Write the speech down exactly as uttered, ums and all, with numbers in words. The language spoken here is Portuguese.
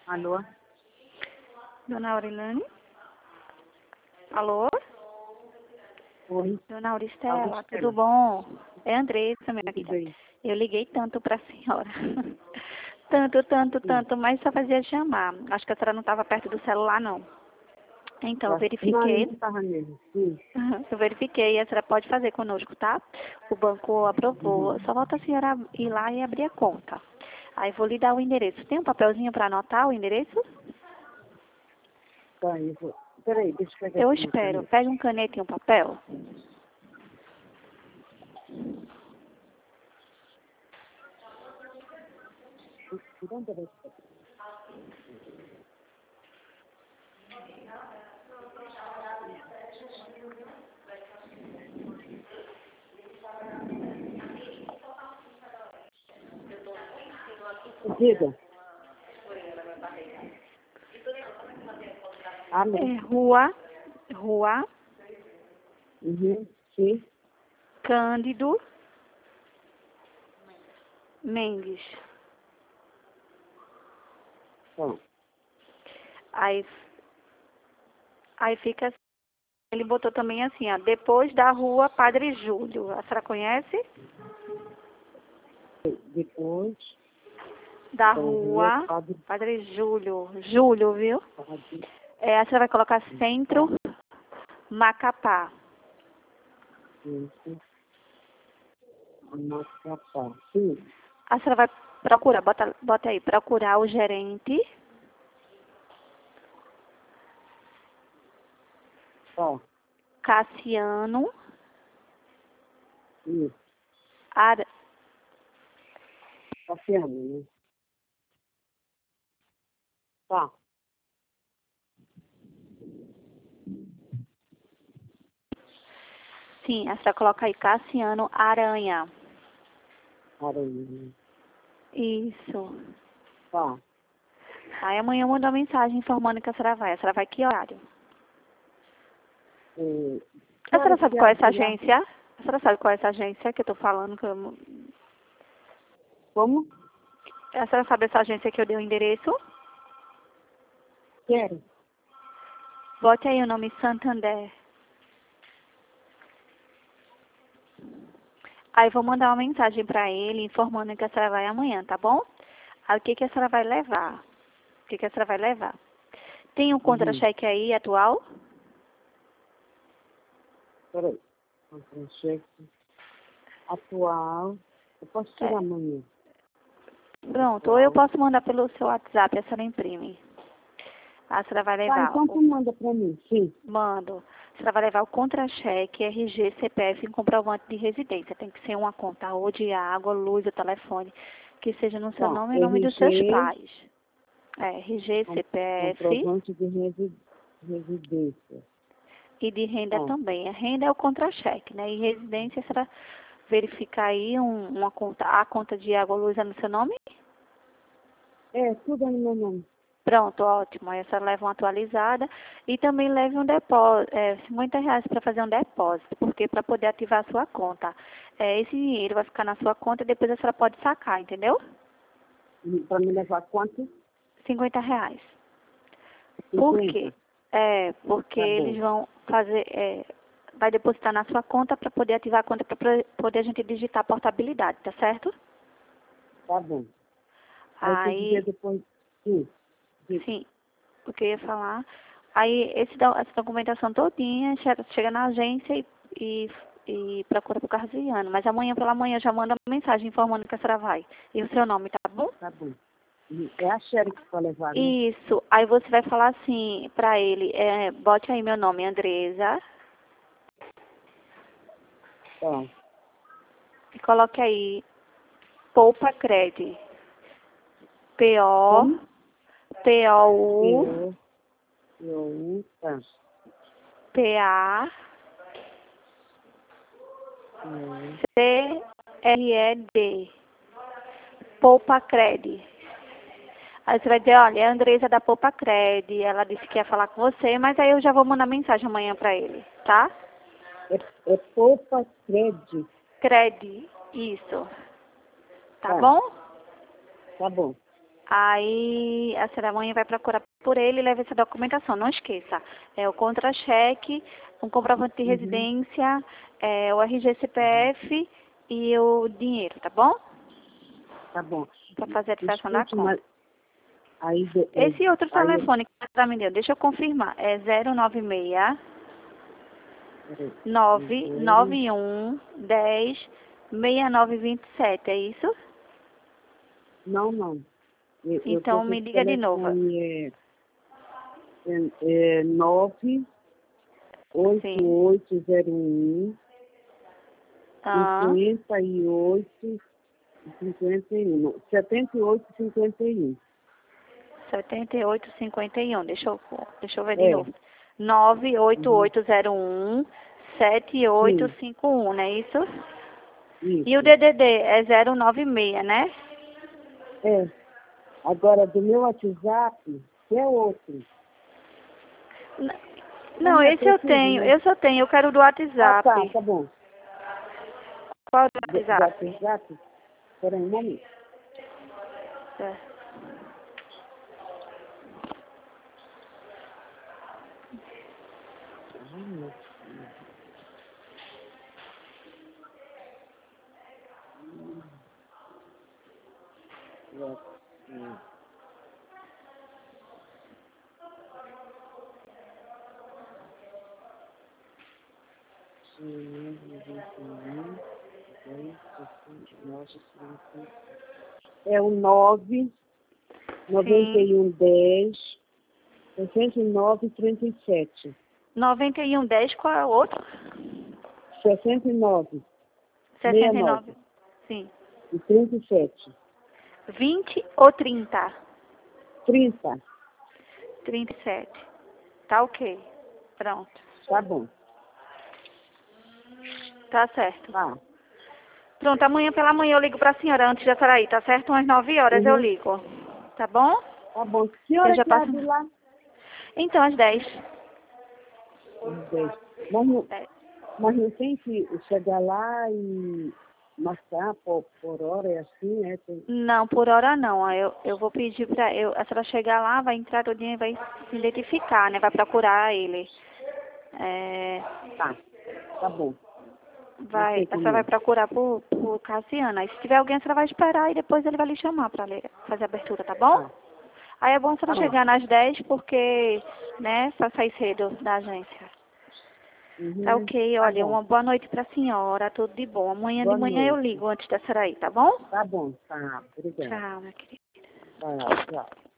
Alô? Dona Aurilane? Alô? Oi. Dona Auristela, Auristela. tudo bom? É Andressa, minha Tudo filha. bem? Eu liguei tanto para a senhora. tanto, tanto, Sim. tanto, mas só fazia chamar. Acho que a senhora não estava perto do celular, não. Então, eu Não, verifiquei. não estava mesmo. Sim. Eu verifiquei, a senhora pode fazer conosco, tá? O banco aprovou. Uhum. Só falta a senhora ir lá e abrir a conta. Aí vou lhe dar o endereço. Tem um papelzinho para anotar o endereço? Tá, eu vou... Peraí, deixa eu pegar Eu aqui uma espero. caneta. Pegue um caneta e um papel. De onde vai ser? Diga. Alô? É rua, rua, Uhum. Sim. Cândido Mendes. Tá. Aí, aí fica assim. Ele botou também assim, ó, depois da rua Padre Júlio. A senhora conhece? Depois Da da rua rua Padre Padre Júlio. Júlio, viu? Padre. É, a senhora vai colocar centro Macapá. Isso. Macapá. Sim. A senhora vai procurar, bota, bota aí, procurar o gerente Tá. Cassiano Isso. Ar... Cassiano, né? Tá. Sim, a senhora coloca aí Cassiano Aranha. Aranha. Isso. Tá. Aí amanhã eu mando uma mensagem informando que a senhora vai. A senhora vai que horário? É, que A senhora horas sabe que qual é essa abre lá? agência? A senhora sabe qual é essa agência que eu tô falando? Que eu... Como? A senhora sabe essa agência que eu dei o endereço? Quero. Bote aí o nome Santander. Aí vou mandar uma mensagem para ele informando que a senhora vai amanhã, tá bom? Aí o que, que a senhora vai levar? O que, que a senhora vai levar? Tem um Uhum. contra-cheque aí atual? Peraí. Contra-cheque atual. Eu posso É. tirar amanhã. Pronto, ou eu Atual. posso mandar pelo seu WhatsApp, a senhora imprime. A senhora vai Tá, levar então o tu manda pra mim. Sim. mando. A senhora vai levar o contra-cheque, R G, C P F e um comprovante de residência. Tem que ser uma conta ou de água, luz ou telefone, que seja no seu Tá. nome e nome dos seus R G, pais. É, R G, com- C P F comprovante de resi- residência. e de renda Tá. também. A renda é o contra-cheque, né? E residência, a senhora verificar aí um- uma conta, a conta de água, luz é no seu nome? É, tudo é no meu nome. Pronto, ótimo. Aí a senhora leva uma atualizada e também leve um depósito, é, cinquenta reais para fazer um depósito, porque para poder ativar a sua conta. É, esse dinheiro vai ficar na sua conta e depois a senhora pode sacar, entendeu? E pra me levar quanto? cinquenta reais. Por quê? cinquenta. É, porque Tá bom. eles vão fazer, é, vai depositar na sua conta para poder ativar a conta, para poder a gente digitar a portabilidade, tá certo? Tá bom. Aí tu dizia Aí, depois. Sim. Diga. sim, o que eu ia falar. Aí, esse, do- essa documentação todinha chega, chega na agência e, e, e procura por Carziano. Mas amanhã pela manhã já manda uma mensagem informando que a senhora vai. E o seu nome, tá bom? Tá bom. E é a Sherry que vai levar, né? Isso. Aí você vai falar assim pra ele, é, bote aí meu nome, Andresa, Tá. e coloque aí Poupa Cred. P O Como? P O U Eu. Eu. Tá. P A Eu. C R E D. Poupa Cred. Aí você vai dizer, olha, é a Andresa da Poupa Cred, ela disse que ia falar com você, mas aí eu já vou mandar mensagem amanhã pra ele, tá? É, é Poupa Cred. Cred, isso. Tá Tá. bom? Tá bom. Aí a senhora amanhã vai procurar por ele e leva essa documentação. Não esqueça. É o contra-cheque, um comprovante de Uhum. residência, é, o R G C P F e o dinheiro, tá bom? Tá bom. Para fazer a ativação da Escute, conta. mas aí, de- é, Esse outro aí eu- telefone que ela me deu, deixa eu confirmar. É zero nove seis peraí, nove zero, nove um dez sessenta e nove vinte e sete, é isso? não, não. Eu, eu tô Então com me esse diga de novo. telefone é, é, é nove oito Sim. oito zero um Ah, cinquenta e oito cinquenta e um, não, setenta e oito cinquenta e um. setenta e oito cinquenta e um. Deixa eu, deixa eu ver de É, novo. nove oito uhum, oito zero um sete oito sim, cinco um, não é isso? E o isso. D D D é zero nove seis, né? É, agora do meu WhatsApp, que é outro. N- Não, Não, não é esse eu preciso, tenho. mas... Eu só tenho. Eu quero do Ah, tá, WhatsApp. tá bom. Qual é o do Do, do WhatsApp? WhatsApp, espera aí um momento. É. Ai, meu Deus. É o nove noventa Sim. e um dez sessenta e nove trinta e sete. noventa e um dez, qual é o outro? sessenta e nove sessenta e sessenta e nove nove. Sim. e trinta e sete. vinte ou trinta? trinta. trinta e sete. Tá ok. Pronto. Tá bom. Tá certo. Tá. Pronto, amanhã pela manhã eu ligo pra senhora antes da senhora ir, tá certo? Umas nove horas eu Uhum. ligo. Tá bom? Tá bom. Que Eu hora já que passo. abre lá? Então, às dez. Às dez. Mas não, É. mas não tem que chegar lá e marcar por, por hora, é assim, é? Tem... Não, por hora não. Aí Eu, eu vou pedir pra eu, a senhora chegar lá, vai entrar o dia e vai se identificar, né? Vai procurar ele. É, Tá. Tá bom. Não vai, sei a senhora como vai é. procurar por, por Cassiano. Aí se tiver alguém, a senhora vai esperar e depois ele vai lhe chamar pra ler, fazer a abertura, tá bom? Tá. Aí é bom a Tá senhora bom. chegar nas dez porque, né, só sai cedo da agência. Tá Uhum. ok, Tá olha, bom. uma boa noite pra senhora, tudo de bom. Amanhã de Boa manhã eu noite. ligo antes da senhora ir, tá bom? Tá bom. Tá. Obrigada. Tchau, minha querida. Tá. Tchau.